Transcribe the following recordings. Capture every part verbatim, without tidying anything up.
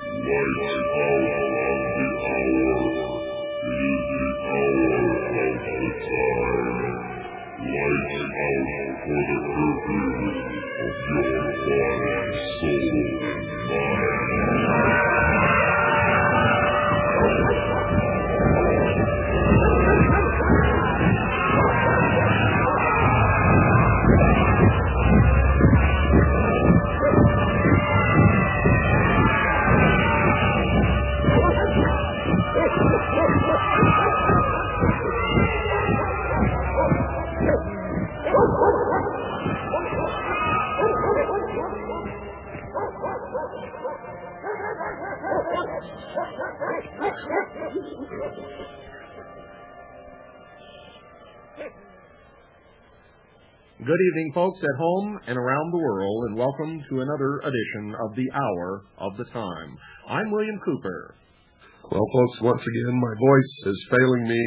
Good evening, folks at home and around the world, and welcome to another edition of the Hour of the Time. I'm William Cooper. Well, folks, once again, my voice is failing me,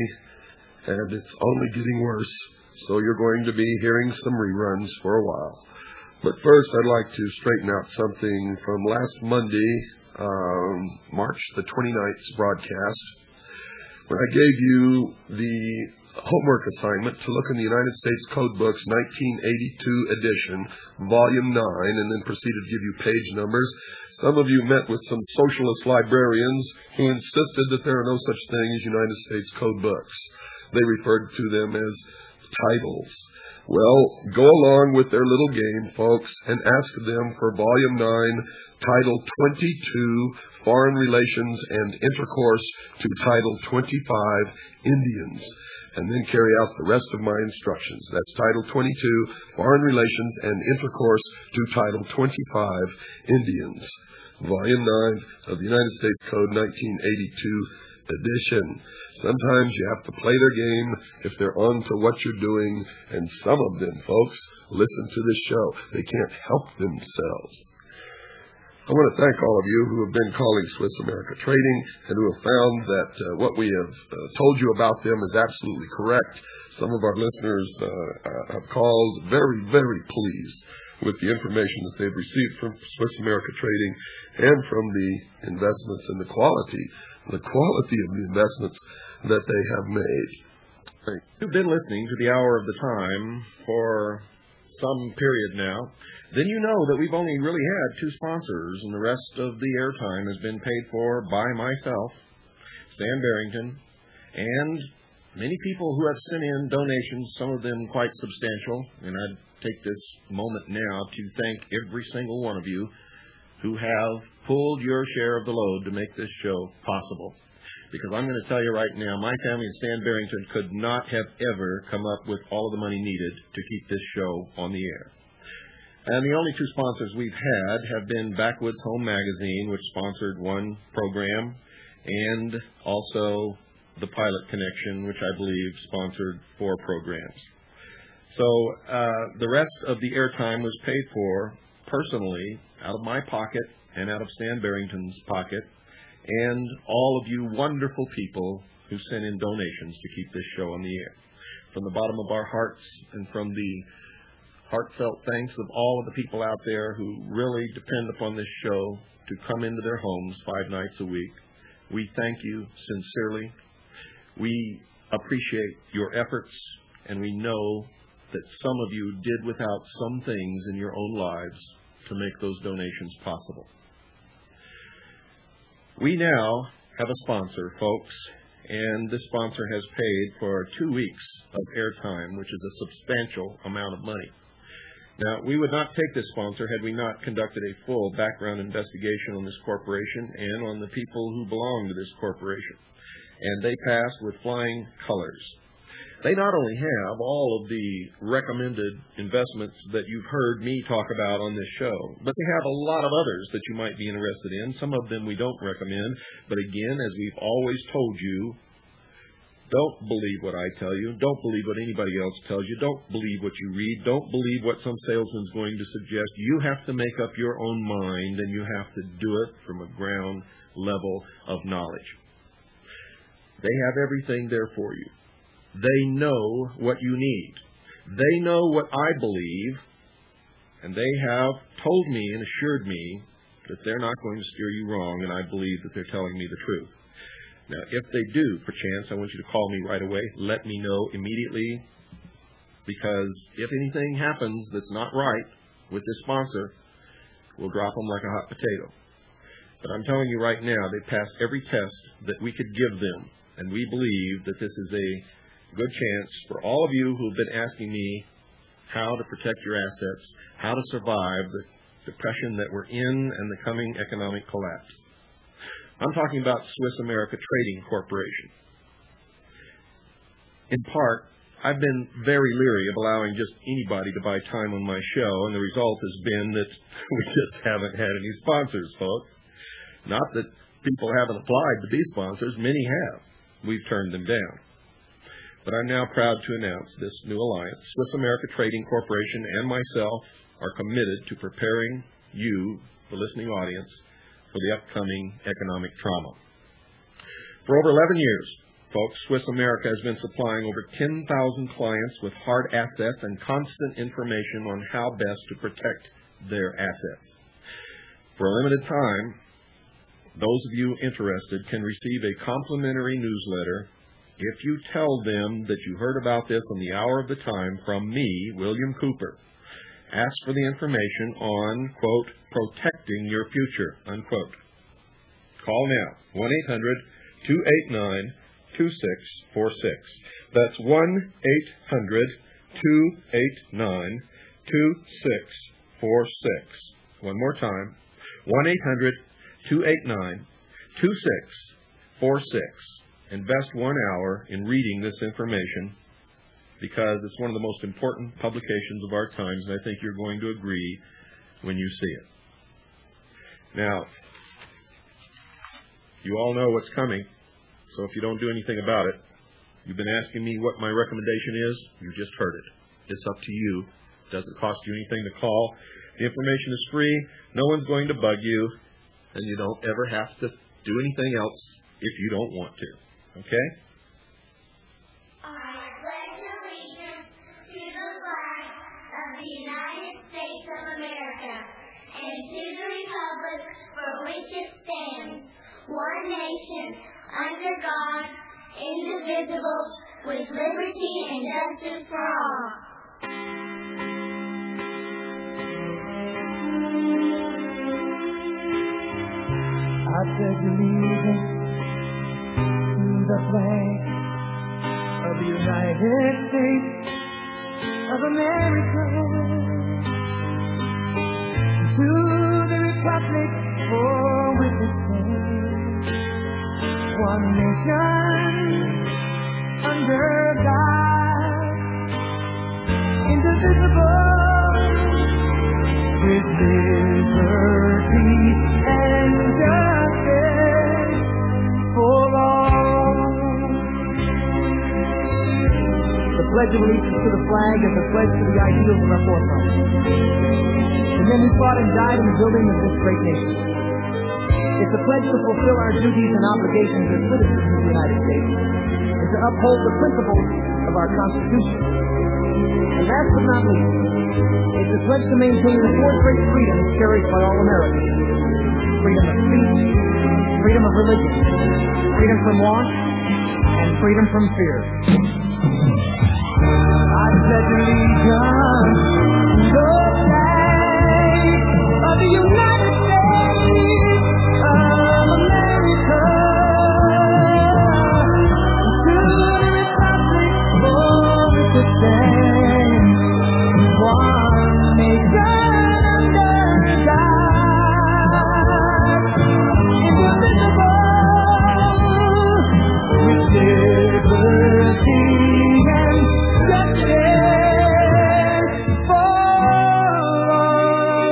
and it's only getting worse, so you're going to be hearing some reruns for a while. But first, I'd like to straighten out something from last Monday, um, March the twenty-ninth's broadcast, when I gave you the homework assignment to look in the United States Code Books nineteen eighty-two edition, Volume nine, and then proceeded to give you page numbers. Some of you met with some socialist librarians who insisted that there are no such thing as United States Code Books. They referred to them as titles. Well, go along with their little game, folks, and ask them for Volume nine, Title twenty-two, Foreign Relations and Intercourse, to Title twenty-five, Indians. And then carry out the rest of my instructions. That's Title twenty-two, Foreign Relations and Intercourse, to Title twenty-five, Indians. Volume nine of the United States Code nineteen eighty-two edition. Sometimes you have to play their game if they're on to what you're doing, and some of them, folks, listen to this show. They can't help themselves. I want to thank all of you who have been calling Swiss America Trading and who have found that uh, what we have uh, told you about them is absolutely correct. Some of our listeners uh, uh, have called very, very pleased with the information that they've received from Swiss America Trading and from the investments and the quality, the quality of the investments that they have made. You've been listening to the Hour of the Time for some period now. Then you know that we've only really had two sponsors, and the rest of the airtime has been paid for by myself, Stan Barrington, and many people who have sent in donations, some of them quite substantial. And I'd take this moment now to thank every single one of you who have pulled your share of the load to make this show possible. Because I'm going to tell you right now, my family and Stan Barrington could not have ever come up with all of the money needed to keep this show on the air. And the only two sponsors we've had have been Backwoods Home Magazine, which sponsored one program, and also the Pilot Connection, which I believe sponsored four programs. So uh, the rest of the airtime was paid for personally out of my pocket and out of Stan Barrington's pocket, and all of you wonderful people who sent in donations to keep this show on the air. From the bottom of our hearts and from the heartfelt thanks of all of the people out there who really depend upon this show to come into their homes five nights a week, we thank you sincerely. We appreciate your efforts, and we know that some of you did without some things in your own lives to make those donations possible. We now have a sponsor, folks, and this sponsor has paid for two weeks of airtime, which is a substantial amount of money. Now, we would not take this sponsor had we not conducted a full background investigation on this corporation and on the people who belong to this corporation. And they passed with flying colors. They not only have all of the recommended investments that you've heard me talk about on this show, but they have a lot of others that you might be interested in. Some of them we don't recommend. But again, as we've always told you, don't believe what I tell you. Don't believe what anybody else tells you. Don't believe what you read. Don't believe what some salesman's going to suggest. You have to make up your own mind, and you have to do it from a ground level of knowledge. They have everything there for you. They know what you need. They know what I believe, and they have told me and assured me that they're not going to steer you wrong, and I believe that they're telling me the truth. Now, if they do, perchance, I want you to call me right away. Let me know immediately, because if anything happens that's not right with this sponsor, we'll drop them like a hot potato. But I'm telling you right now, they passed every test that we could give them, and we believe that this is a good chance for all of you who have been asking me how to protect your assets, how to survive the depression that we're in and the coming economic collapse. I'm talking about Swiss America Trading Corporation. In part, I've been very leery of allowing just anybody to buy time on my show, and the result has been that we just haven't had any sponsors, folks. Not that people haven't applied to be sponsors. Many have. We've turned them down. But I'm now proud to announce this new alliance. Swiss America Trading Corporation and myself are committed to preparing you, the listening audience, for the upcoming economic trauma. For over eleven years, folks, Swiss America has been supplying over ten thousand clients with hard assets and constant information on how best to protect their assets. For a limited time, those of you interested can receive a complimentary newsletter if you tell them that you heard about this on the Hour of the Time from me, William Cooper. Ask for the information on, quote, protecting your future, unquote. Call now, one eight hundred two eight nine two six four six. That's one eight hundred two eight nine two six four six. One more time, one eight hundred two eight nine two six four six. Invest one hour in reading this information, because it's one of the most important publications of our times, and I think you're going to agree when you see it. Now, you all know what's coming, so if you don't do anything about it, you've been asking me what my recommendation is, you just heard it. It's up to you. It doesn't cost you anything to call. The information is free. No one's going to bug you, and you don't ever have to do anything else if you don't want to. Okay? And to the republic for which it stands, one nation, under God, indivisible, with liberty and justice for all. I pledge allegiance to the flag of the United States of America, to the republic for which it stands, one nation, under God, indivisible, with liberty and justice for all. The Pledge of Allegiance to the flag is a pledge to the ideals of our forefathers. And then we fought and died in the building of this great nation. It's a pledge to fulfill our duties and obligations as citizens of the United States, and to uphold the principles of our Constitution. And last but not least, it's a pledge to maintain the four great freedoms cherished by all Americans: freedom of speech, freedom of religion, freedom from want, and freedom from fear. I pledge allegiance to the flag of the United States of America, to the republic for which it stands, one nation under God, indivisible, with liberty and justice for all.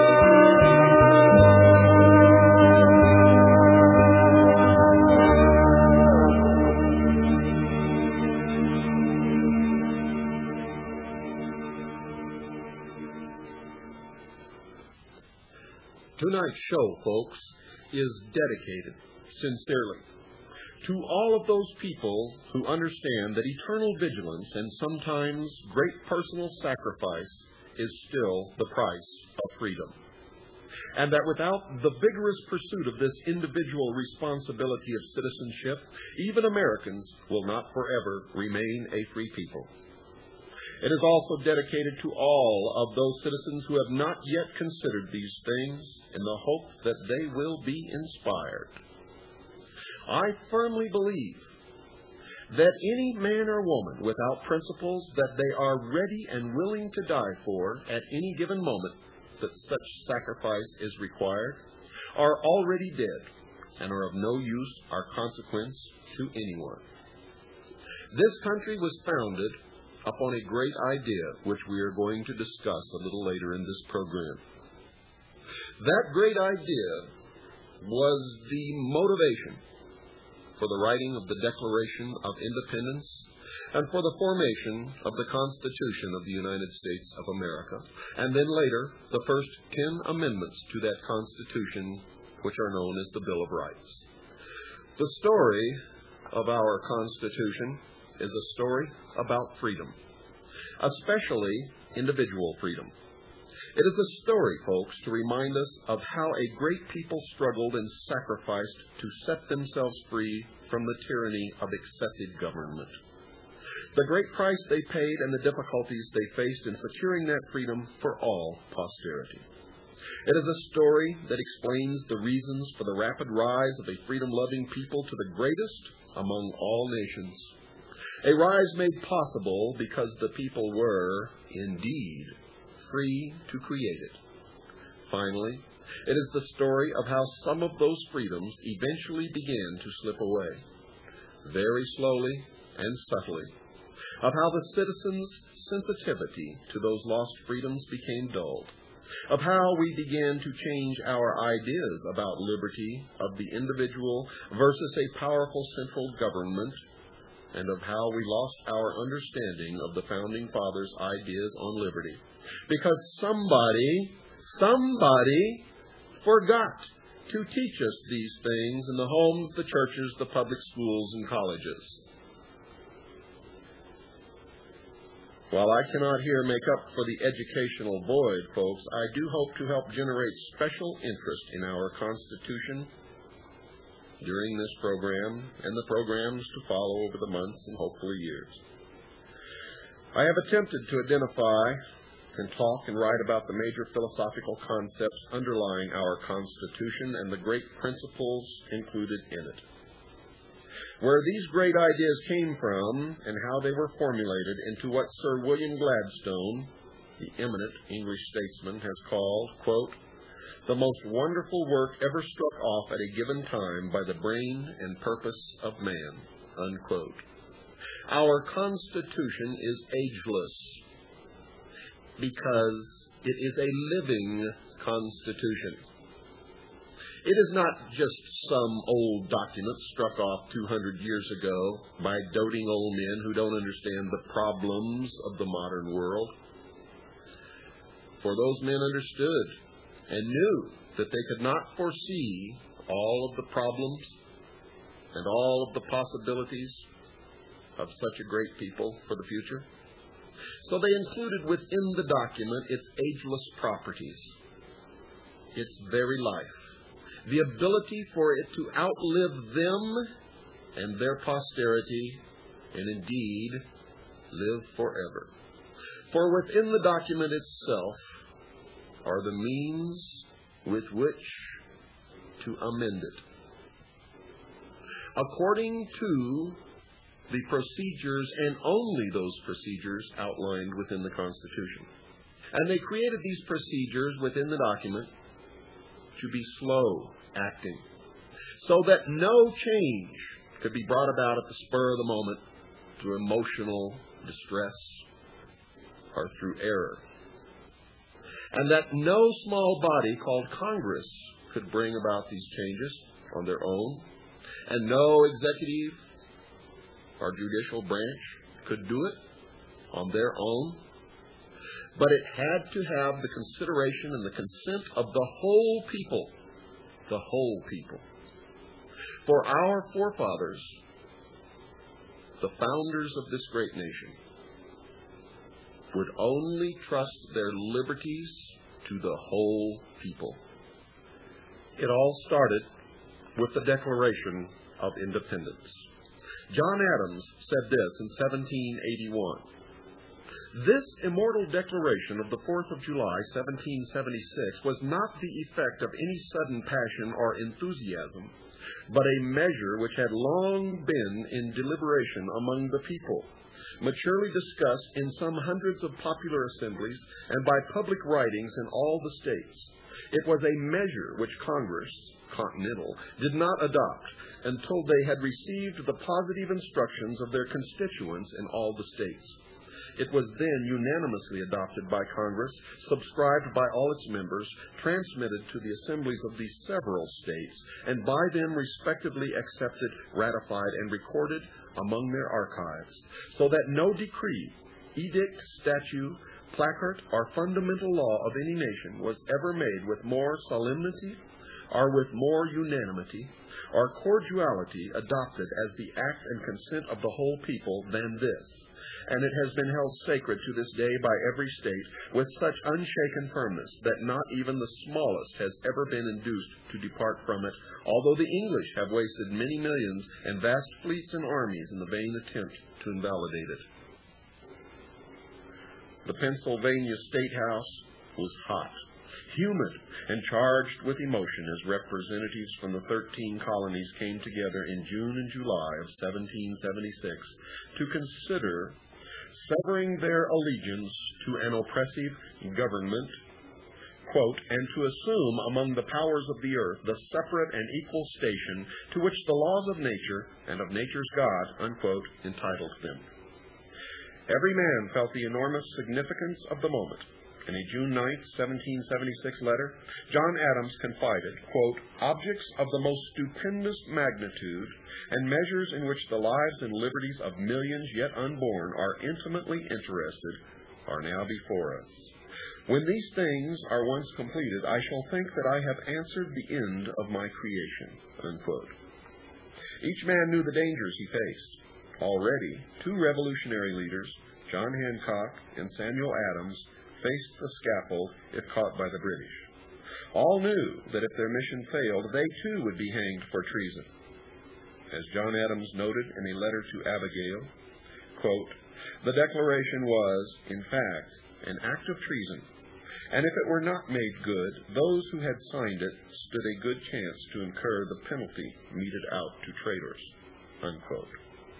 Tonight's show, folks, is dedicated, sincerely, to all of those people who understand that eternal vigilance and sometimes great personal sacrifice is still the price of freedom. and that without the vigorous pursuit of this individual responsibility of citizenship, even Americans will not forever remain a free people. It is also dedicated to all of those citizens who have not yet considered these things in the hope that they will be inspired. I firmly believe that any man or woman without principles that they are ready and willing to die for at any given moment that such sacrifice is required are already dead and are of no use or consequence to anyone. This country was founded upon a great idea which we are going to discuss a little later in this program. That great idea was the motivation for the writing of the Declaration of Independence and for the formation of the Constitution of the United States of America, and then later the first ten amendments to that Constitution, which are known as the Bill of Rights. The story of our Constitution is a story about freedom, especially individual freedom. It is a story, folks, to remind us of how a great people struggled and sacrificed to set themselves free from the tyranny of excessive government. The great price they paid and the difficulties they faced in securing that freedom for all posterity. It is a story that explains the reasons for the rapid rise of a freedom-loving people to the greatest among all nations. A rise made possible because the people were, indeed, free to create it. Finally, it is the story of how some of those freedoms eventually began to slip away, very slowly and subtly, of how the citizens' sensitivity to those lost freedoms became dulled, of how we began to change our ideas about liberty of the individual versus a powerful central government, and of how we lost our understanding of the Founding Fathers' ideas on liberty. Because somebody, somebody forgot to teach us these things in the homes, the churches, the public schools, and colleges. While I cannot here make up for the educational void, folks, I do hope to help generate special interest in our Constitution during this program and the programs to follow over the months and hopefully years. I have attempted to identify and talk and write about the major philosophical concepts underlying our Constitution and the great principles included in it. Where these great ideas came from and how they were formulated into what Sir William Gladstone, the eminent English statesman, has called, quote, the most wonderful work ever struck off at a given time by the brain and purpose of man, unquote. Our Constitution is ageless because it is a living Constitution. It is not just some old document struck off two hundred years ago by doting old men who don't understand the problems of the modern world. For those men understood and knew that they could not foresee all of the problems and all of the possibilities of such a great people for the future. So they included within the document its ageless properties, its very life, the ability for it to outlive them and their posterity, and indeed live forever. For within the document itself are the means with which to amend it, according to the procedures, and only those procedures outlined within the Constitution. And they created these procedures within the document to be slow acting, so that no change could be brought about at the spur of the moment through emotional distress or through error, and that no small body called Congress could bring about these changes on their own, and no executive or judicial branch could do it on their own, but it had to have the consideration and the consent of the whole people, the whole people. For our forefathers, the founders of this great nation, would only trust their liberties to the whole people. It all started with the Declaration of Independence. John Adams said this in seventeen eighty-one. This immortal declaration of the fourth of July, seventeen seventy-six, was not the effect of any sudden passion or enthusiasm, but a measure which had long been in deliberation among the people, maturely discussed in some hundreds of popular assemblies and by public writings in all the states. It was a measure which Congress, Continental, did not adopt until they had received the positive instructions of their constituents in all the states. It was then unanimously adopted by Congress, subscribed by all its members, transmitted to the assemblies of these several states, and by them respectively accepted, ratified, and recorded among their archives, so that no decree, edict, statute, placard, or fundamental law of any nation was ever made with more solemnity or with more unanimity or cordiality adopted as the act and consent of the whole people than this. And it has been held sacred to this day by every state with such unshaken firmness that not even the smallest has ever been induced to depart from it, although the English have wasted many millions and vast fleets and armies in the vain attempt to invalidate it. The Pennsylvania State House was hot, humid, and charged with emotion as representatives from the thirteen colonies came together in June and July of seventeen seventy-six to consider severing their allegiance to an oppressive government, quote, and to assume among the powers of the earth the separate and equal station to which the laws of nature and of nature's God, unquote, entitled them. Every man felt the enormous significance of the moment. In a June ninth, seventeen seventy-six letter, John Adams confided, quote, objects of the most stupendous magnitude and measures in which the lives and liberties of millions yet unborn are intimately interested are now before us. When these things are once completed, I shall think that I have answered the end of my creation, unquote. Each man knew the dangers he faced. Already, two revolutionary leaders, John Hancock and Samuel Adams, faced the scaffold if caught by the British. All knew that if their mission failed, they too would be hanged for treason. As John Adams noted in a letter to Abigail, quote, the declaration was, in fact, an act of treason, and if it were not made good, those who had signed it stood a good chance to incur the penalty meted out to traitors, unquote.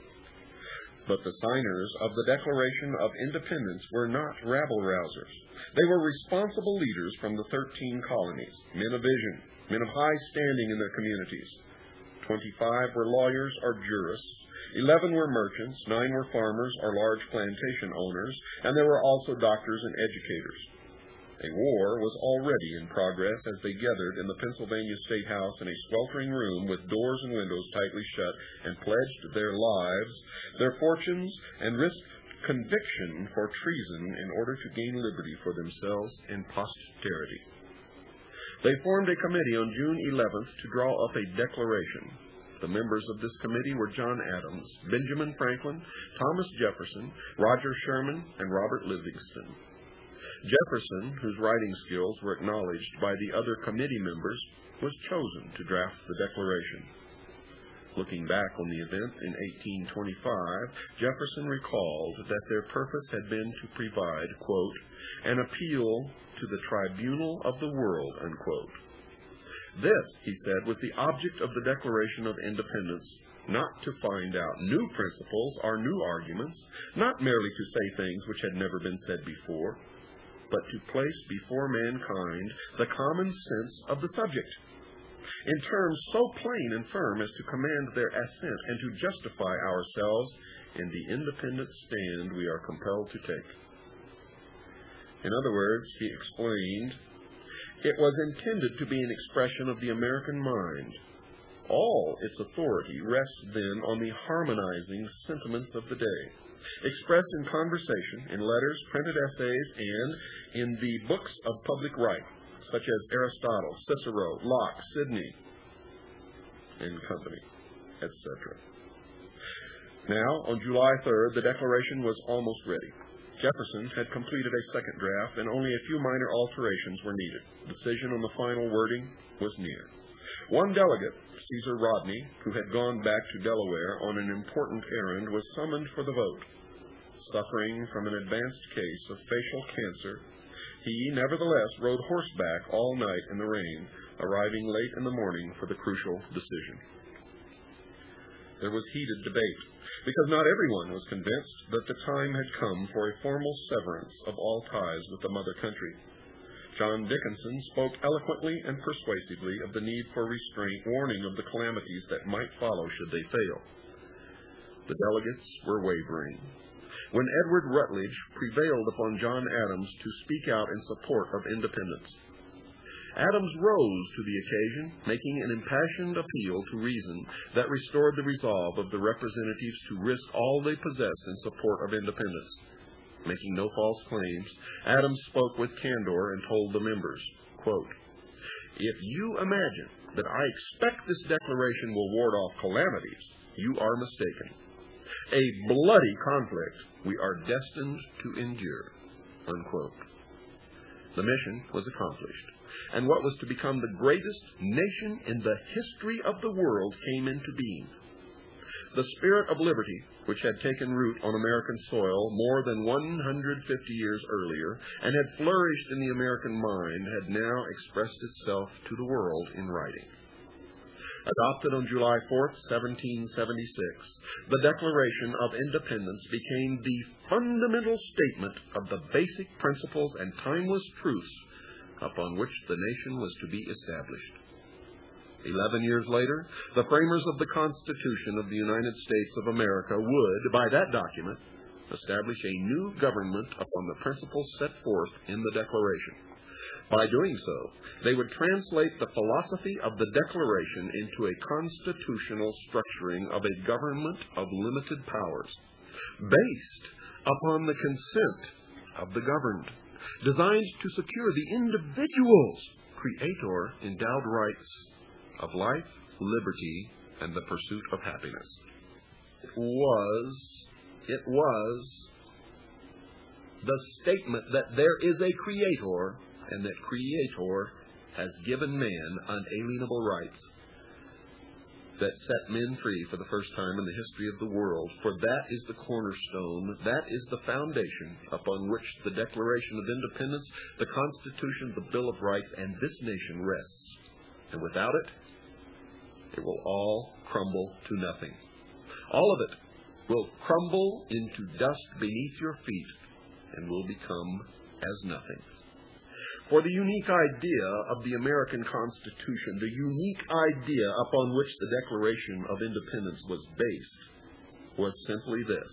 But the signers of the Declaration of Independence were not rabble-rousers. They were responsible leaders from the thirteen colonies, men of vision, men of high standing in their communities. Twenty-five were lawyers or jurists, eleven were merchants, nine were farmers or large plantation owners, and there were also doctors and educators. A war was already in progress as they gathered in the Pennsylvania State House in a sweltering room with doors and windows tightly shut and pledged their lives, their fortunes, and risked conviction for treason in order to gain liberty for themselves and posterity. They formed a committee on June eleventh to draw up a declaration. The members of this committee were John Adams, Benjamin Franklin, Thomas Jefferson, Roger Sherman, and Robert Livingston. Jefferson, whose writing skills were acknowledged by the other committee members, was chosen to draft the declaration. Looking back on the event in eighteen twenty-five, Jefferson recalled that their purpose had been to provide, quote, an appeal to the tribunal of the world, unquote. This, he said, was the object of the Declaration of Independence, not to find out new principles or new arguments, not merely to say things which had never been said before, but to place before mankind the common sense of the subject, in terms so plain and firm as to command their assent and to justify ourselves in the independent stand we are compelled to take. In other words, he explained, it was intended to be an expression of the American mind. All its authority rests then on the harmonizing sentiments of the day, expressed in conversation, in letters, printed essays, and in the books of public right, such as Aristotle, Cicero, Locke, Sidney, and company, et cetera. Now, on July third, the Declaration was almost ready. Jefferson had completed a second draft, and only a few minor alterations were needed. Decision on the final wording was near. One delegate, Caesar Rodney, who had gone back to Delaware on an important errand, was summoned for the vote. Suffering from an advanced case of facial cancer, he nevertheless rode horseback all night in the rain, arriving late in the morning for the crucial decision. There was heated debate, because not everyone was convinced that the time had come for a formal severance of all ties with the mother country. John Dickinson spoke eloquently and persuasively of the need for restraint, warning of the calamities that might follow should they fail. The delegates were wavering, when Edward Rutledge prevailed upon John Adams to speak out in support of independence. Adams rose to the occasion, making an impassioned appeal to reason that restored the resolve of the representatives to risk all they possessed in support of independence. Making no false claims, Adams spoke with candor and told the members, quote, "If you imagine that I expect this declaration will ward off calamities, you are mistaken. A bloody conflict we are destined to endure." Unquote. The mission was accomplished, and what was to become the greatest nation in the history of the world came into being. The spirit of liberty, which had taken root on American soil more than one hundred fifty years earlier and had flourished in the American mind, had now expressed itself to the world in writing. Adopted on July fourth, seventeen seventy-six, the Declaration of Independence became the fundamental statement of the basic principles and timeless truths upon which the nation was to be established. Eleven years later, the framers of the Constitution of the United States of America would, by that document, establish a new government upon the principles set forth in the Declaration. By doing so, they would translate the philosophy of the Declaration into a constitutional structuring of a government of limited powers, based upon the consent of the governed, designed to secure the individual's creator-endowed rights of life, liberty, and the pursuit of happiness. It was, it was the statement that there is a creator, and that creator has given man unalienable rights that set men free for the first time in the history of the world. For that is the cornerstone, that is the foundation upon which the Declaration of Independence, the Constitution, the Bill of Rights, and this nation rests. And without it, it will all crumble to nothing. All of it will crumble into dust beneath your feet and will become as nothing. For the unique idea of the American Constitution, the unique idea upon which the Declaration of Independence was based, was simply this.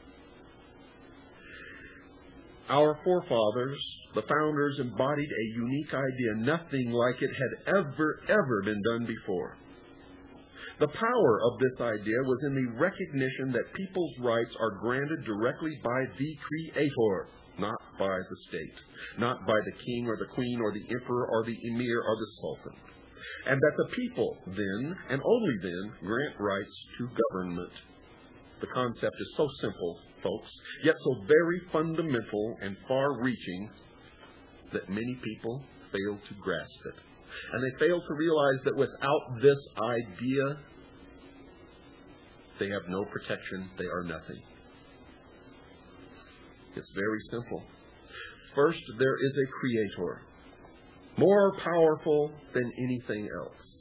Our forefathers, the founders, embodied a unique idea, nothing like it had ever, ever been done before. The power of this idea was in the recognition that people's rights are granted directly by the Creator, not by the state, not by the king or the queen or the emperor or the emir or the sultan. And that the people then, and only then, grant rights to government. The concept is so simple, folks, yet so very fundamental and far-reaching that many people fail to grasp it. And they fail to realize that without this idea, they have no protection, they are nothing. It's very simple. First, there is a creator, more powerful than anything else.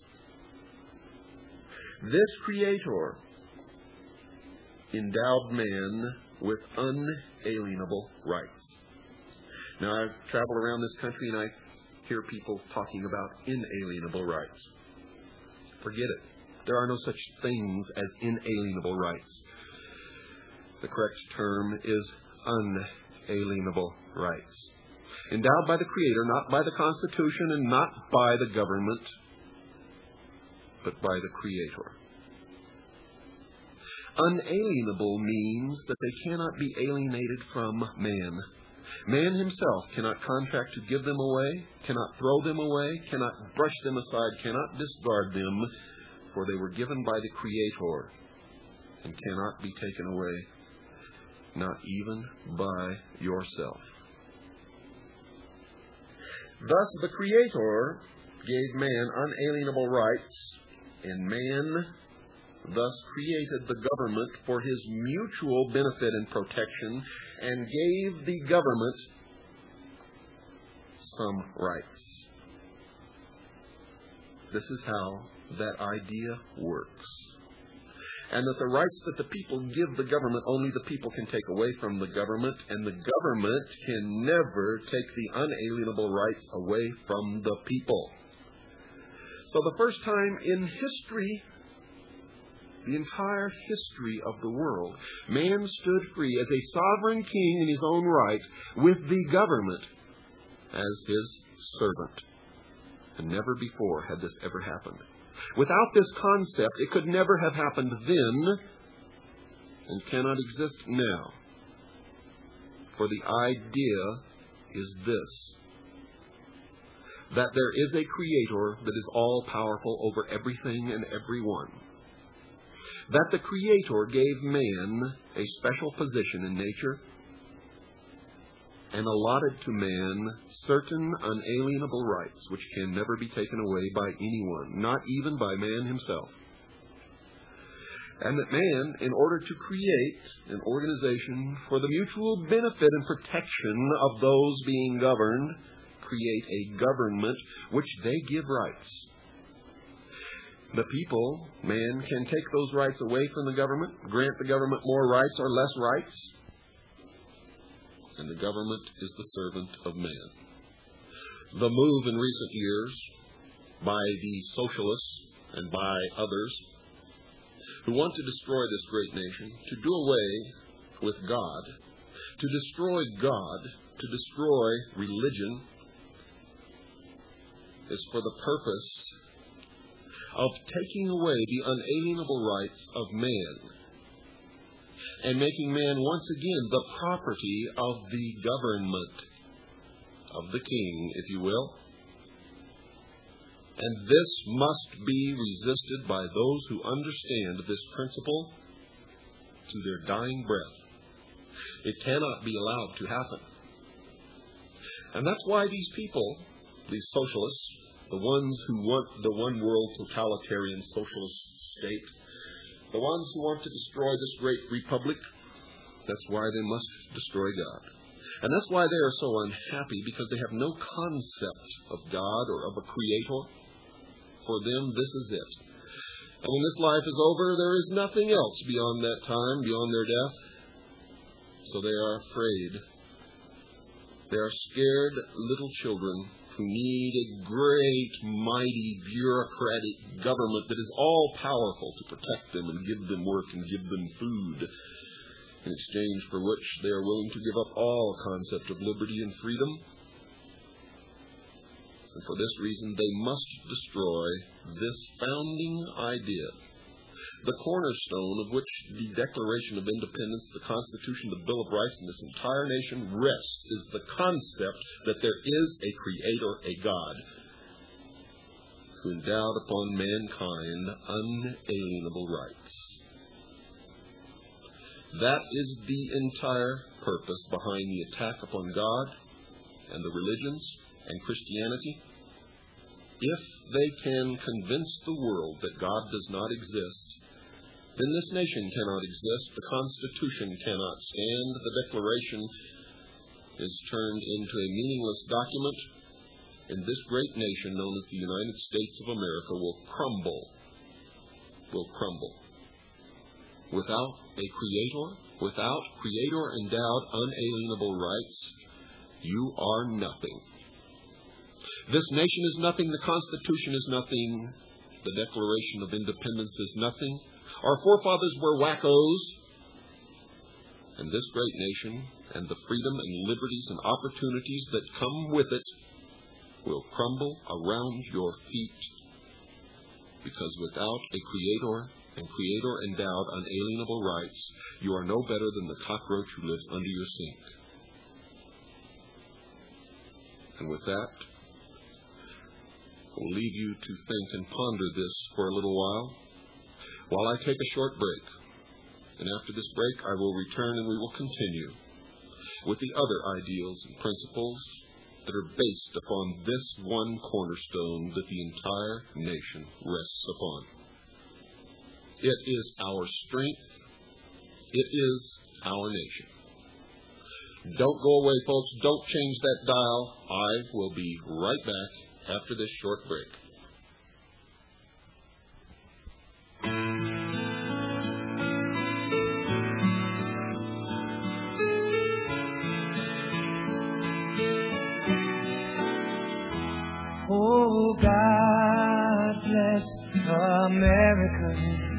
This creator endowed man with unalienable rights. Now, I've traveled around this country and I hear people talking about inalienable rights. Forget it. There are no such things as inalienable rights. The correct term is unalienable rights. Endowed by the Creator, not by the Constitution and not by the government, but by the Creator. Unalienable means that they cannot be alienated from man. Man himself cannot contract to give them away, cannot throw them away, cannot brush them aside, cannot discard them, for they were given by the Creator and cannot be taken away, not even by yourself. Thus, the Creator gave man unalienable rights, and man thus created the government for his mutual benefit and protection, and gave the government some rights. This is how that idea works. And that the rights that the people give the government, only the people can take away from the government, and the government can never take the unalienable rights away from the people. So the first time in history, the entire history of the world, man stood free as a sovereign king in his own right, with the government as his servant. And never before had this ever happened. Without this concept, it could never have happened then, and cannot exist now. For the idea is this: that there is a Creator that is all-powerful over everything and everyone. That the Creator gave man a special position in nature, and allotted to man certain unalienable rights which can never be taken away by anyone, not even by man himself. And that man, in order to create an organization for the mutual benefit and protection of those being governed, create a government which they give rights. The people, man, can take those rights away from the government, grant the government more rights or less rights, and the government is the servant of man. The move in recent years by the socialists and by others who want to destroy this great nation, to do away with God, to destroy God, to destroy religion, is for the purpose of taking away the unalienable rights of man, and making man once again the property of the government, of the king, if you will. And this must be resisted by those who understand this principle to their dying breath. It cannot be allowed to happen. And that's why these people, these socialists, the ones who want the one world totalitarian socialist state, the ones who want to destroy this great republic, that's why they must destroy God. And that's why they are so unhappy, because they have no concept of God or of a Creator. For them, this is it. And when this life is over, there is nothing else beyond that time, beyond their death. So they are afraid. They are scared little children who need a great, mighty, bureaucratic government that is all-powerful to protect them and give them work and give them food, in exchange for which they are willing to give up all concept of liberty and freedom. And for this reason, they must destroy this founding idea, the cornerstone of which the Declaration of Independence, the Constitution, the Bill of Rights, and this entire nation rests, is the concept that there is a Creator, a God, who endowed upon mankind unalienable rights. That is the entire purpose behind the attack upon God and the religions and Christianity. If they can convince the world that God does not exist, then this nation cannot exist, the Constitution cannot stand, the Declaration is turned into a meaningless document, and this great nation known as the United States of America will crumble, will crumble. Without a Creator, without Creator-endowed unalienable rights, you are nothing. This nation is nothing, the Constitution is nothing, the Declaration of Independence is nothing. Our forefathers were wackos, and this great nation and the freedom and liberties and opportunities that come with it will crumble around your feet, because without a Creator and Creator-endowed unalienable rights, you are no better than the cockroach who lives under your sink. And with that, I will leave you to think and ponder this for a little while, while I take a short break. And after this break, I will return and we will continue with the other ideals and principles that are based upon this one cornerstone that the entire nation rests upon. It is our strength. It is our nation. Don't go away, folks. Don't change that dial. I will be right back after this short break. Oh, God bless America,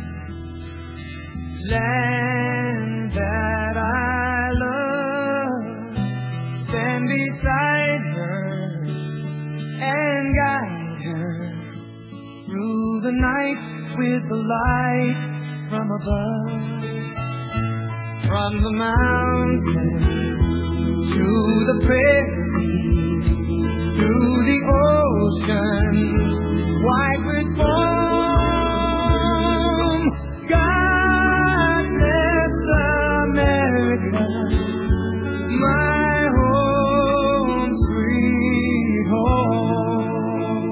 land that I love. Stand beside her and guide her through the night with the light from above. From the mountains to the prairie, to the ocean, white with foam. God bless America, my home, sweet home.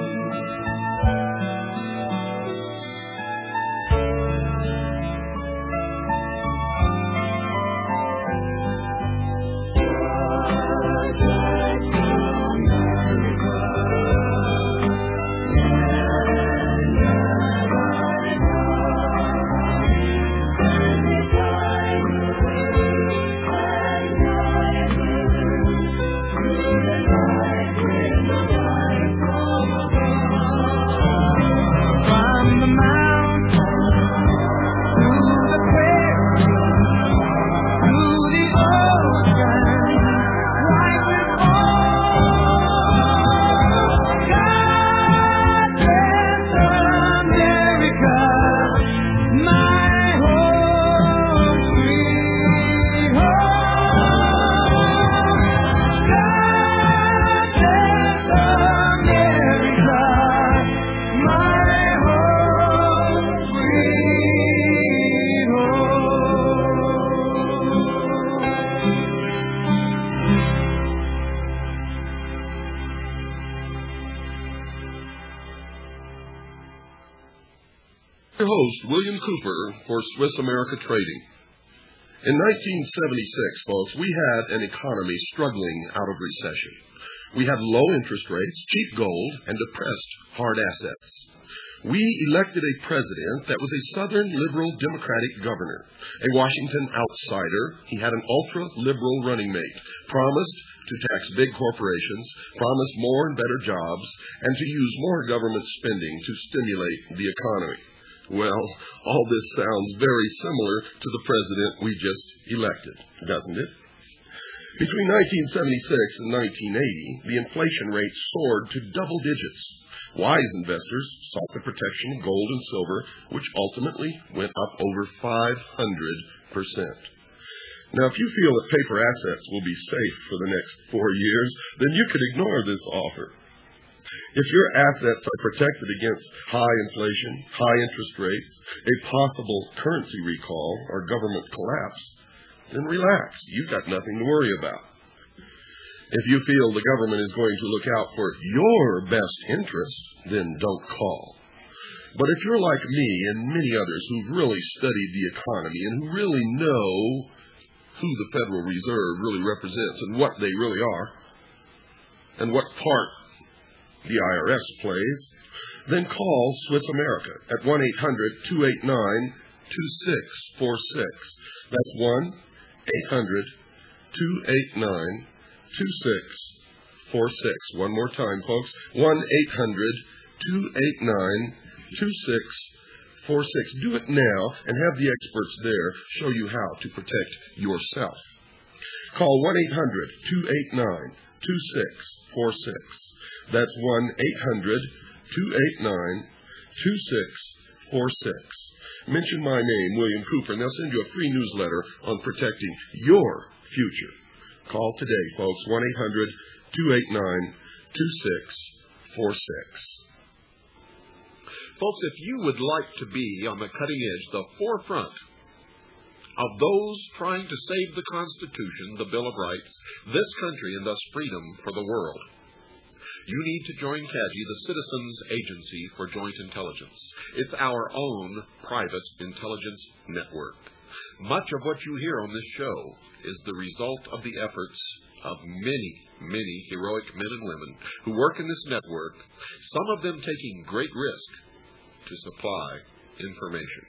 Your host, William Cooper, for Swiss America Trading. In nineteen seventy-six, folks, we had an economy struggling out of recession. We had low interest rates, cheap gold, and depressed hard assets. We elected a president that was a Southern liberal Democratic governor, a Washington outsider. He had an ultra-liberal running mate, promised to tax big corporations, promised more and better jobs, and to use more government spending to stimulate the economy. Well, all this sounds very similar to the president we just elected, doesn't it? Between nineteen seventy-six and nineteen eighty, the inflation rate soared to double digits. Wise investors sought the protection of gold and silver, which ultimately went up over five hundred percent. Now, if you feel that paper assets will be safe for the next four years, then you could ignore this offer. If your assets are protected against high inflation, high interest rates, a possible currency recall, or government collapse, then relax. You've got nothing to worry about. If you feel the government is going to look out for your best interest, then don't call. But if you're like me and many others who've really studied the economy and who really know who the Federal Reserve really represents and what they really are, and what part the I R S plays, then call Swiss America at one eight hundred, two eight nine, two six four six. That's one eight hundred, two eight nine, two six four six. One more time, folks. one eight hundred, two eight nine, two six four six. Do it now and have the experts there show you how to protect yourself. Call one eight hundred, two eight nine, two six four six. That's one eight hundred, two eight nine, two six four six. Mention my name, William Cooper, and they'll send you a free newsletter on protecting your future. Call today, folks, one eight hundred, two eight nine, two six four six. Folks, if you would like to be on the cutting edge, the forefront of those trying to save the Constitution, the Bill of Rights, this country, and thus freedom for the world. You need to join C A G I, the Citizens Agency for Joint Intelligence. It's our own private intelligence network. Much of what you hear on this show is the result of the efforts of many, many heroic men and women who work in this network, some of them taking great risk to supply information.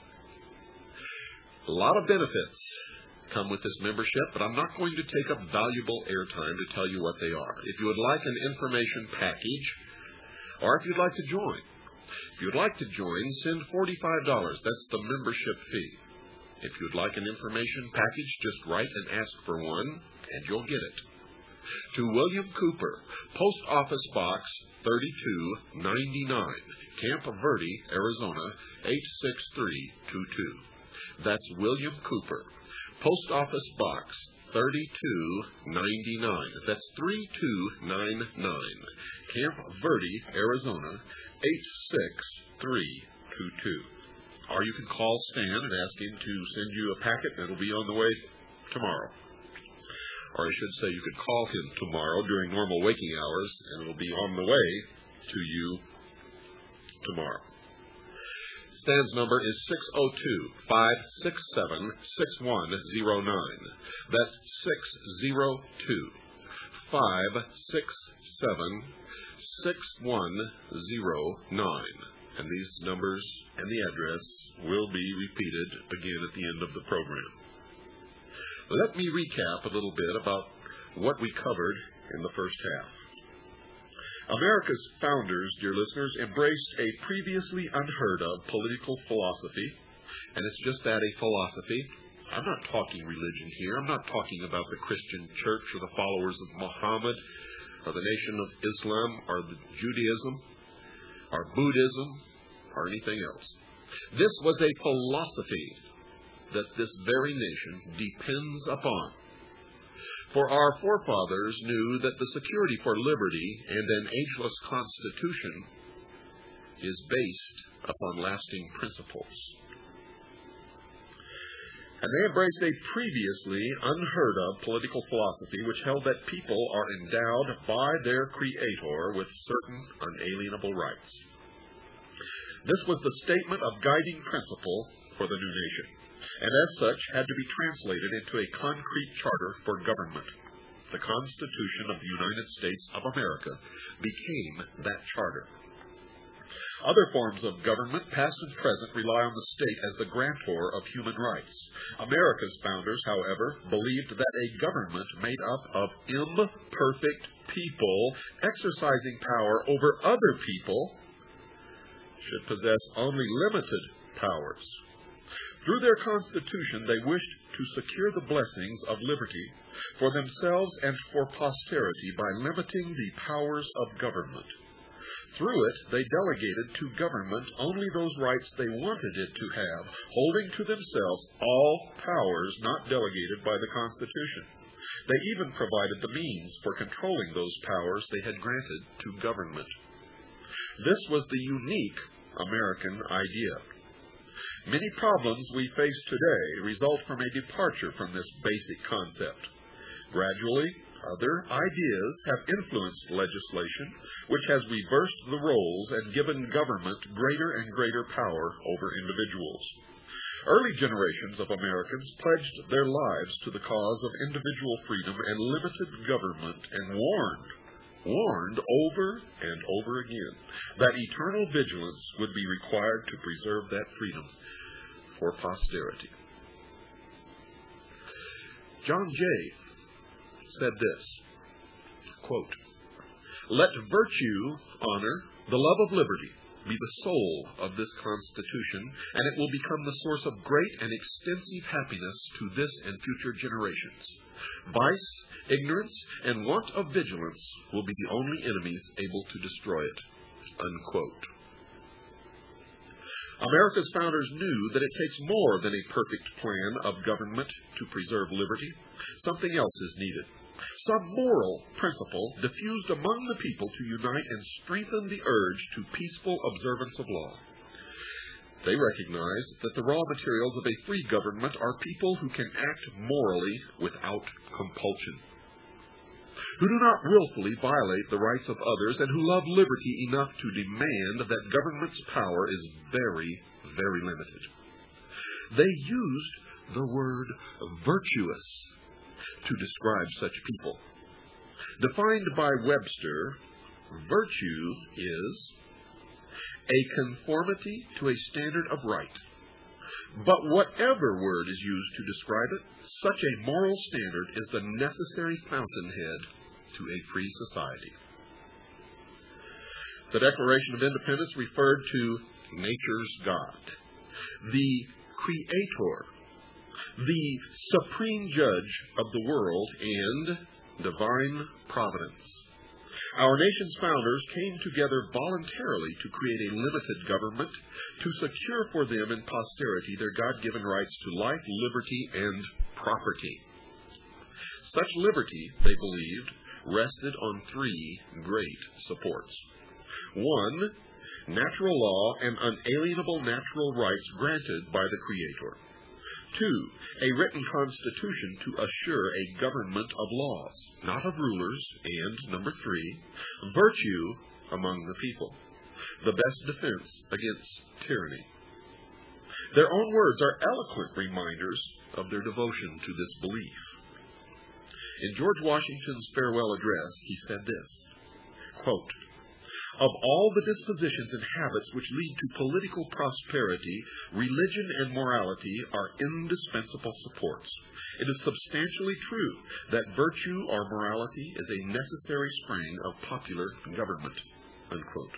A lot of benefits come with this membership, but I'm not going to take up valuable airtime to tell you what they are. If you would like an information package, or if you'd like to join, if you'd like to join, send forty-five dollars. That's the membership fee. If you'd like an information package, just write and ask for one, and you'll get it. To William Cooper, Post Office Box thirty-two ninety-nine, Camp Verde, Arizona eight six three two two. That's William Cooper, Post Office Box thirty-two ninety-nine. That's three two nine nine, Camp Verde, Arizona eight six three two two. Or you can call Stan and ask him to send you a packet that'll be on the way tomorrow. Or I should say you could call him tomorrow during normal waking hours, and it'll be on the way to you tomorrow. Stan's number is six oh two, five six seven, six one oh nine. That's six oh two, five six seven, six one oh nine. And these numbers and the address will be repeated again at the end of the program. Let me recap a little bit about what we covered in the first half. America's founders, dear listeners, embraced a previously unheard of political philosophy, and it's just that, a philosophy. I'm not talking religion here. I'm not talking about the Christian church or the followers of Muhammad or the Nation of Islam or the Judaism or Buddhism or anything else. This was a philosophy that this very nation depends upon. For our forefathers knew that the security for liberty and an ageless constitution is based upon lasting principles. And they embraced a previously unheard of political philosophy which held that people are endowed by their Creator with certain unalienable rights. This was the statement of guiding principle for the new nation, and as such had to be translated into a concrete charter for government. The Constitution of the United States of America became that charter. Other forms of government, past and present, rely on the state as the grantor of human rights. America's founders, however, believed that a government made up of imperfect people exercising power over other people should possess only limited powers. Through their Constitution, they wished to secure the blessings of liberty for themselves and for posterity by limiting the powers of government. Through it, they delegated to government only those rights they wanted it to have, holding to themselves all powers not delegated by the Constitution. They even provided the means for controlling those powers they had granted to government. This was the unique American idea. Many problems we face today result from a departure from this basic concept. Gradually, other ideas have influenced legislation, which has reversed the roles and given government greater and greater power over individuals. Early generations of Americans pledged their lives to the cause of individual freedom and limited government, and warned warned over and over again that eternal vigilance would be required to preserve that freedom for posterity. John Jay said this, quote, "Let virtue, honor, the love of liberty be the soul of this Constitution, and it will become the source of great and extensive happiness to this and future generations. Vice, ignorance, and want of vigilance will be the only enemies able to destroy it." Unquote. America's founders knew that it takes more than a perfect plan of government to preserve liberty. Something else is needed. Some moral principle diffused among the people to unite and strengthen the urge to peaceful observance of law. They recognized that the raw materials of a free government are people who can act morally without compulsion, who do not willfully violate the rights of others, and who love liberty enough to demand that government's power is very, very limited. They used the word virtuous to describe such people. Defined by Webster, virtue is a conformity to a standard of right. But whatever word is used to describe it, such a moral standard is the necessary fountainhead to a free society. The Declaration of Independence referred to nature's God, the Creator, the supreme judge of the world, and divine providence. Our nation's founders came together voluntarily to create a limited government to secure for them and posterity their God-given rights to life, liberty, and property. Such liberty, they believed, rested on three great supports. One, natural law and unalienable natural rights granted by the Creator. Two, a written constitution to assure a government of laws, not of rulers. And number three, virtue among the people, the best defense against tyranny. Their own words are eloquent reminders of their devotion to this belief. In George Washington's farewell address, he said this, quote, "Of all the dispositions and habits which lead to political prosperity, religion and morality are indispensable supports. It is substantially true that virtue or morality is a necessary spring of popular government." Unquote.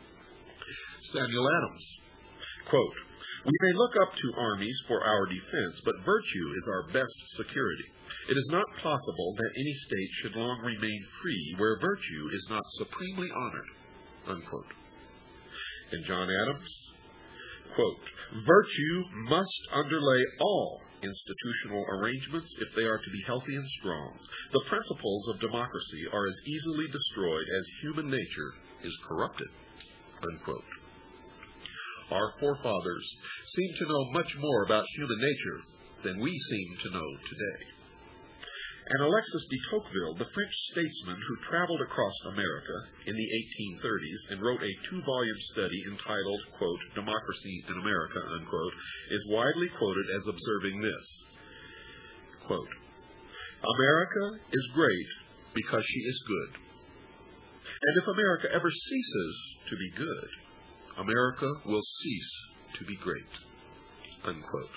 Samuel Adams, quote, "We may look up to armies for our defense, but virtue is our best security. It is not possible that any state should long remain free where virtue is not supremely honored." Unquote. And John Adams, quote, "Virtue must underlay all institutional arrangements if they are to be healthy and strong. The principles of democracy are as easily destroyed as human nature is corrupted." Unquote. Our forefathers seem to know much more about human nature than we seem to know today. And Alexis de Tocqueville, the French statesman who traveled across America in the eighteen thirties and wrote a two-volume study entitled, quote, "Democracy in America," unquote, is widely quoted as observing this, quote, "America is great because she is good. And if America ever ceases to be good, America will cease to be great." Unquote.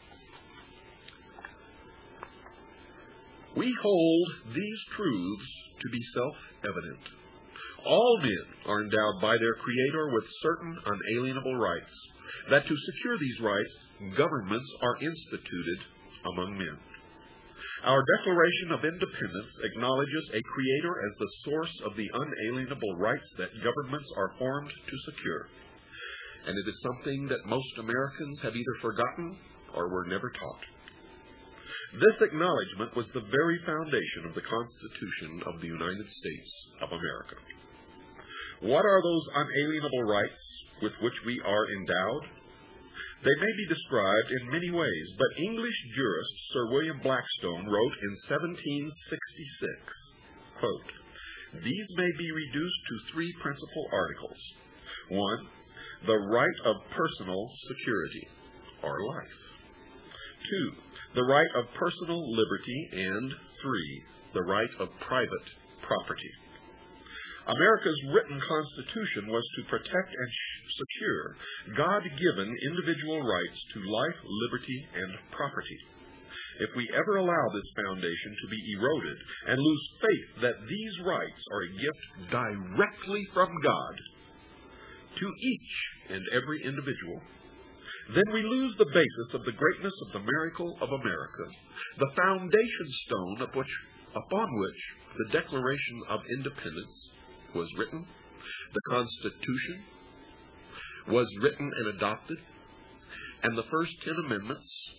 We hold these truths to be self-evident. All men are endowed by their Creator with certain unalienable rights, that to secure these rights, governments are instituted among men. Our Declaration of Independence acknowledges a Creator as the source of the unalienable rights that governments are formed to secure. And it is something that most Americans have either forgotten or were never taught. This acknowledgement was the very foundation of the Constitution of the United States of America. What are those unalienable rights with which we are endowed? They may be described in many ways, but English jurist Sir William Blackstone wrote in seventeen sixty-six, quote, "These may be reduced to three principal articles. One, the right of personal security, or life. Two, the right of personal liberty. And three, the right of private property." America's written Constitution was to protect and secure God-given individual rights to life, liberty, and property. If we ever allow this foundation to be eroded and lose faith that these rights are a gift directly from God to each and every individual, then we lose the basis of the greatness of the miracle of America, the foundation stone of which, upon which the Declaration of Independence was written, the Constitution was written and adopted, and the first ten amendments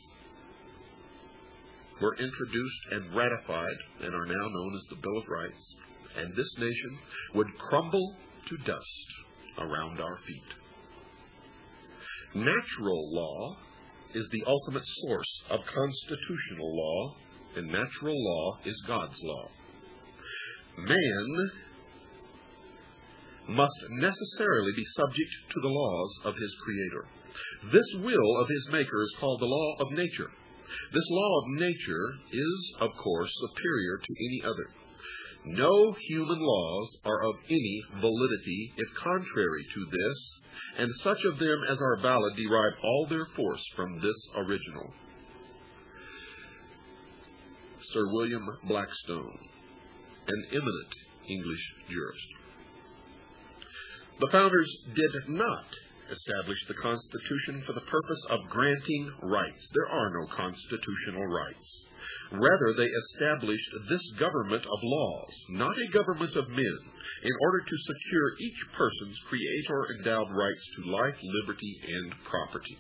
were introduced and ratified and are now known as the Bill of Rights, and this nation would crumble to dust around our feet. Natural law is the ultimate source of constitutional law, and natural law is God's law. Man must necessarily be subject to the laws of his Creator. This will of his Maker is called the law of nature. This law of nature is, of course, superior to any other. No human laws are of any validity if contrary to this, and such of them as are valid derive all their force from this original. Sir William Blackstone, an eminent English jurist. The founders did not establish the Constitution for the purpose of granting rights. There are no constitutional rights. Rather, they established this government of laws, not a government of men, in order to secure each person's Creator-endowed rights to life, liberty, and property.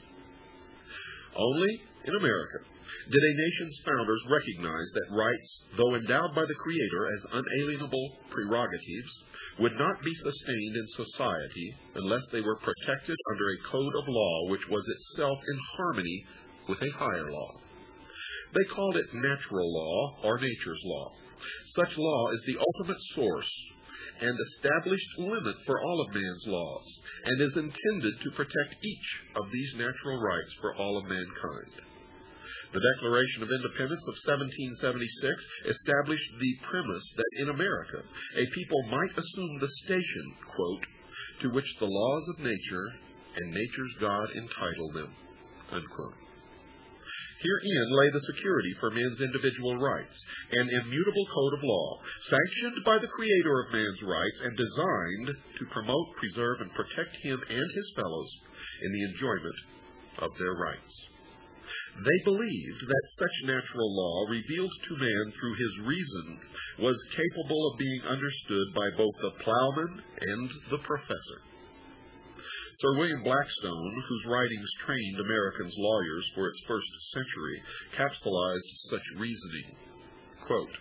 Only in America did a nation's founders recognize that rights, though endowed by the Creator as unalienable prerogatives, would not be sustained in society unless they were protected under a code of law which was itself in harmony with a higher law. They called it natural law or nature's law. Such law is the ultimate source and established limit for all of man's laws, and is intended to protect each of these natural rights for all of mankind. The Declaration of Independence of seventeen seventy-six established the premise that in America a people might assume the station, quote, to which the laws of nature and nature's God entitle them, unquote. Herein lay the security for men's individual rights, an immutable code of law, sanctioned by the Creator of man's rights and designed to promote, preserve, and protect him and his fellows in the enjoyment of their rights. They believed that such natural law, revealed to man through his reason, was capable of being understood by both the plowman and the professor. Sir William Blackstone, whose writings trained Americans' lawyers for its first century, capsulized such reasoning. Quote,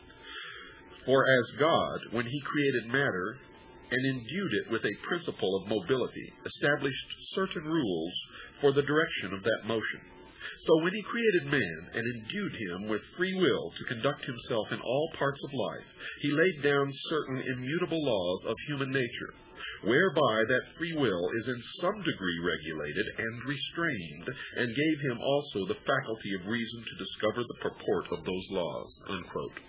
"For as God, when he created matter and endued it with a principle of mobility, established certain rules for the direction of that motion, so when he created man and endued him with free will to conduct himself in all parts of life, he laid down certain immutable laws of human nature, whereby that free will is in some degree regulated and restrained, and gave him also the faculty of reason to discover the purport of those laws," unquote.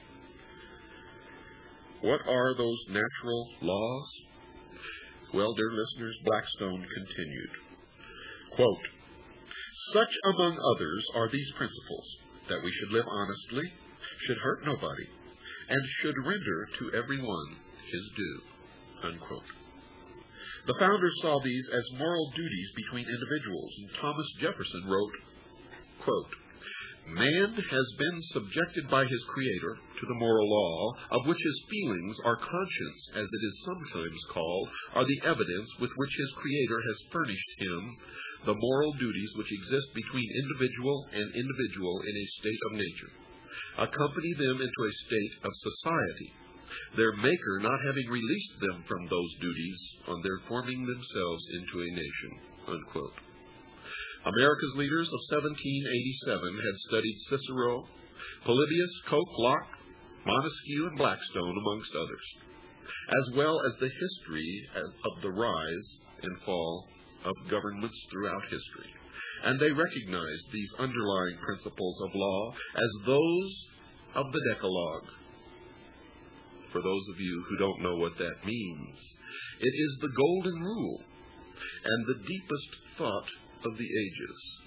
What are those natural laws? Well, dear listeners, Blackstone continued, quote, "Such, among others, are these principles, that we should live honestly, should hurt nobody, and should render to every one his due," unquote. The founders saw these as moral duties between individuals, and Thomas Jefferson wrote, quote, "Man has been subjected by his Creator to the moral law, of which his feelings, or conscience, as it is sometimes called, are the evidence with which his Creator has furnished him the moral duties which exist between individual and individual in a state of nature. Accompany them into a state of society, their Maker not having released them from those duties on their forming themselves into a nation," unquote. America's leaders of seventeen eighty-seven had studied Cicero, Polybius, Coke, Locke, Montesquieu, and Blackstone, amongst others, as well as the history of the rise and fall of governments throughout history. And they recognized these underlying principles of law as those of the Decalogue. For those of you who don't know what that means, it is the golden rule and the deepest thought of the ages.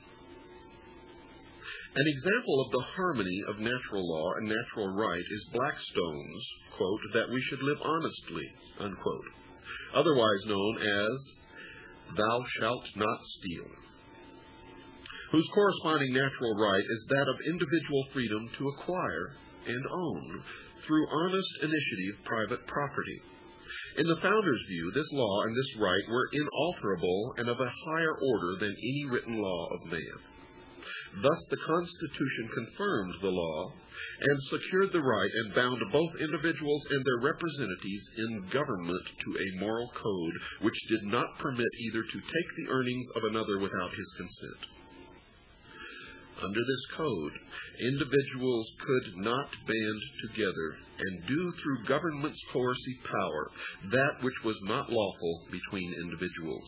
An example of the harmony of natural law and natural right is Blackstone's, quote, "that we should live honestly," unquote, otherwise known as "thou shalt not steal," whose corresponding natural right is that of individual freedom to acquire and own, through honest initiative, private property. In the founders' view, this law and this right were inalterable and of a higher order than any written law of man. Thus, the Constitution confirmed the law and secured the right and bound both individuals and their representatives in government to a moral code which did not permit either to take the earnings of another without his consent. Under this code, individuals could not band together and do through government's coercive power that which was not lawful between individuals.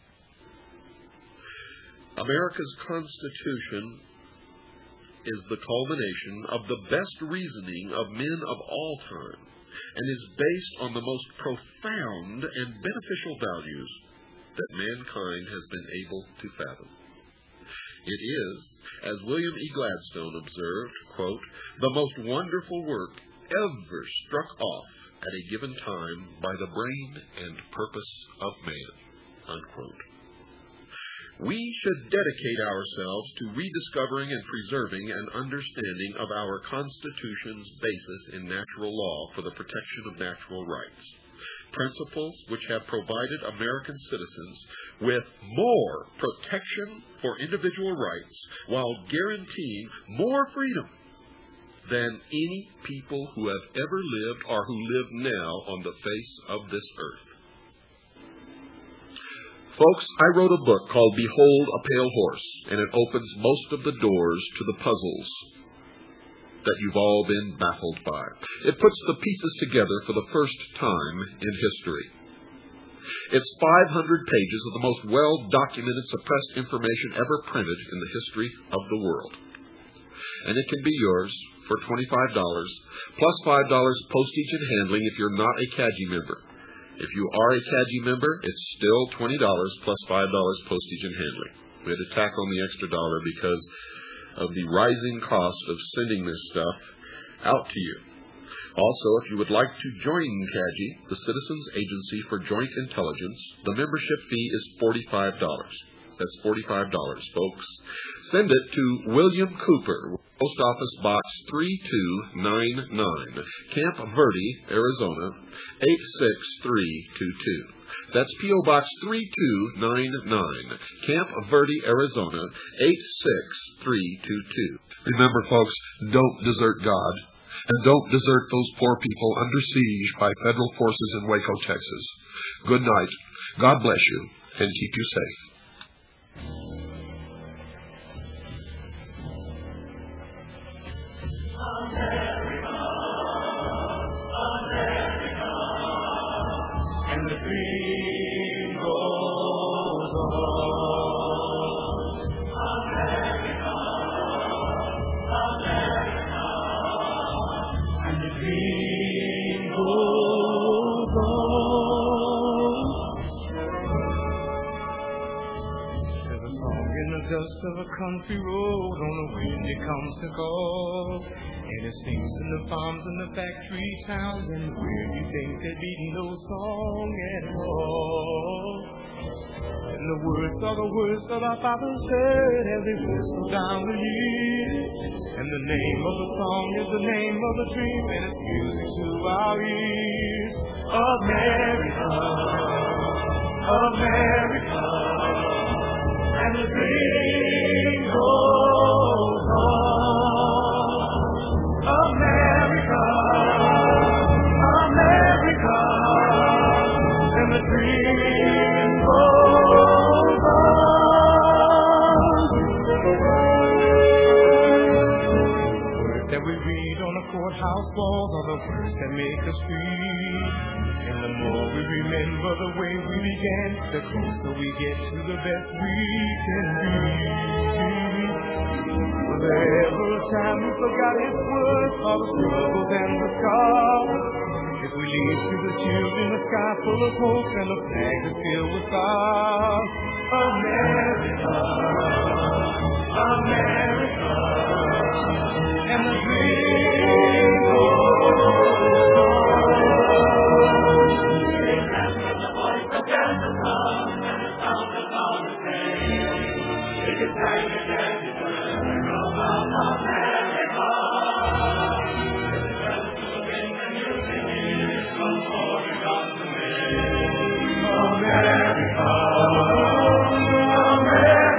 America's Constitution is the culmination of the best reasoning of men of all time and is based on the most profound and beneficial values that mankind has been able to fathom. It is, as William E. Gladstone observed, quote, the most wonderful work ever struck off at a given time by the brain and purpose of man, unquote. We should dedicate ourselves to rediscovering and preserving an understanding of our Constitution's basis in natural law for the protection of natural rights, principles which have provided American citizens with more protection for individual rights while guaranteeing more freedom than any people who have ever lived or who live now on the face of this earth. Folks, I wrote a book called Behold a Pale Horse, and it opens most of the doors to the puzzles that you've all been baffled by. It puts the pieces together for the first time in history. It's five hundred pages of the most well-documented suppressed information ever printed in the history of the world. And it can be yours for twenty-five dollars, plus five dollars postage and handling if you're not a C A G I member. If you are a C A G I member, it's still twenty dollars plus five dollars postage and handling. We had to tack on the extra dollar because of the rising cost of sending this stuff out to you. Also, if you would like to join C A G I, the Citizens Agency for Joint Intelligence, the membership fee is forty-five dollars. That's forty-five dollars, folks. Send it to William Cooper, Post Office Box three two nine nine, Camp Verde, Arizona, eight six three two two. That's P O Box three two nine nine, Camp Verde, Arizona, eight six three two two. Remember, folks, don't desert God, and don't desert those poor people under siege by federal forces in Waco, Texas. Good night. God bless you, and keep you safe. America, America, and the dream goes on. America, America, and the dream goes on. There's a song in the dust of a country road on a windy comes to go. And it sings in the farms and the factory towns, and where do you think they're beating no song at all? And the words are the words that our fathers heard as they whistle down the years. And the name of the song is the name of the dream, and it's music to our ears. America, America, and the dream goes on. America, America, and the dream goes on. The words that we read on the courthouse walls are the words that make us free. And the more we remember the way we began, the closer we get to the best we can be. Was there ever a time we forgot its words, all the struggles and the scars? If we leave to the children a sky full of hope and a flag that's filled with stars. America, America, and the dream goes on. Remember the voice of Jefferson and the sound of Thomas Paine. It is time to get it. America, the strength of the wind and you can hear it from all you got to make. America, America.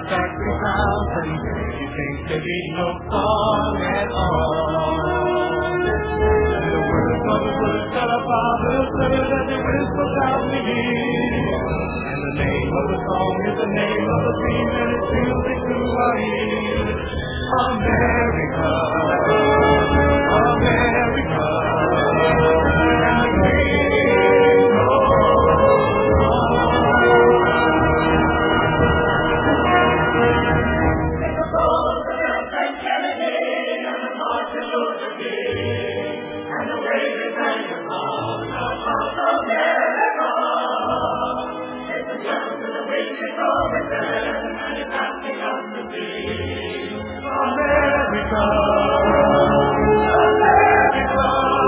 factory towns, and you think there be no song at all. And the words of the words that our fathers said as they whispered out the years. And the name of the song is the name of the dream, and it fills into our ears. America, America, and the dream goes on. Think of Roosevelt and Kennedy and the Martin Luther King and the way they sang the song of America. It's a young to the weak, it's over there, and it's asking us to be America, America.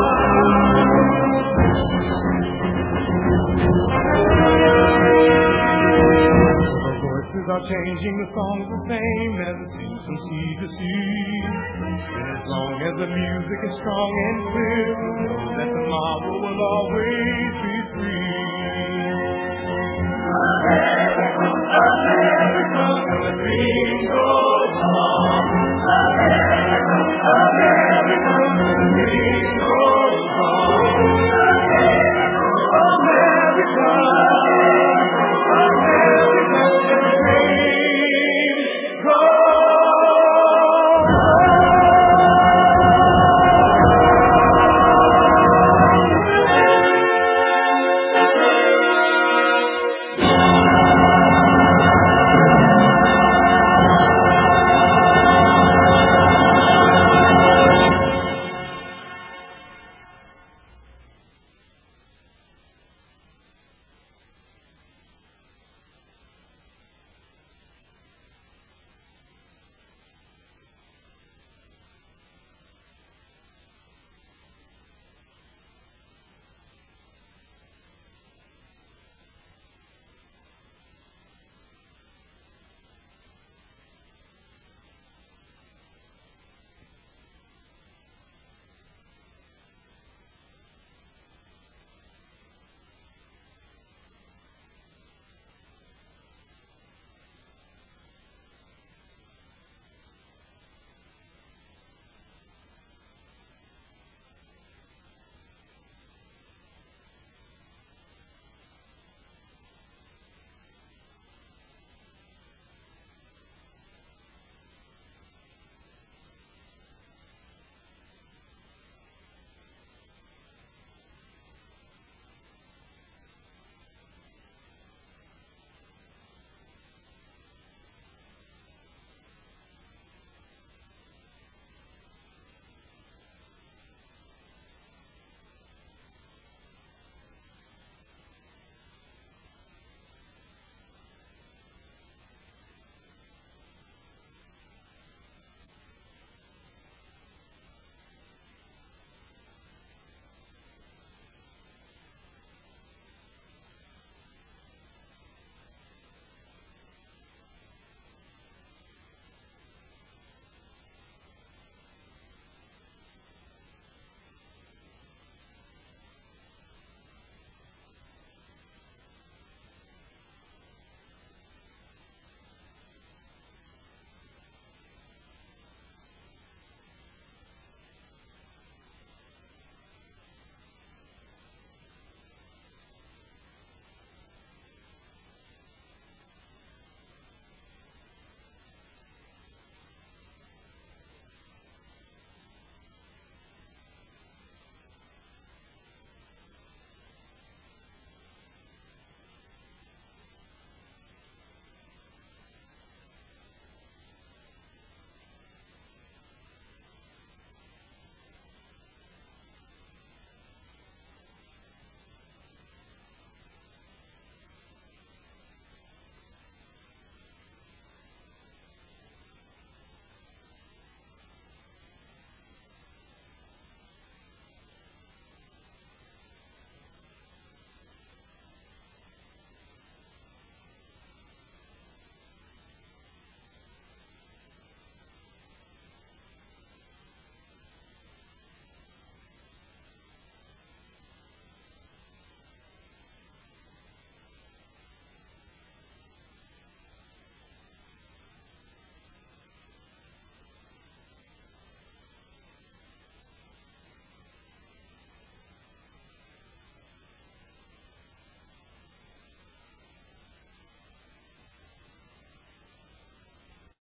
The voices are changing, the song's the same as it seems from sea to sea. And as long as the music is strong and clear, know that tomorrow will always be free. America, America, and the dream goes on. America, America, and the dream goes on.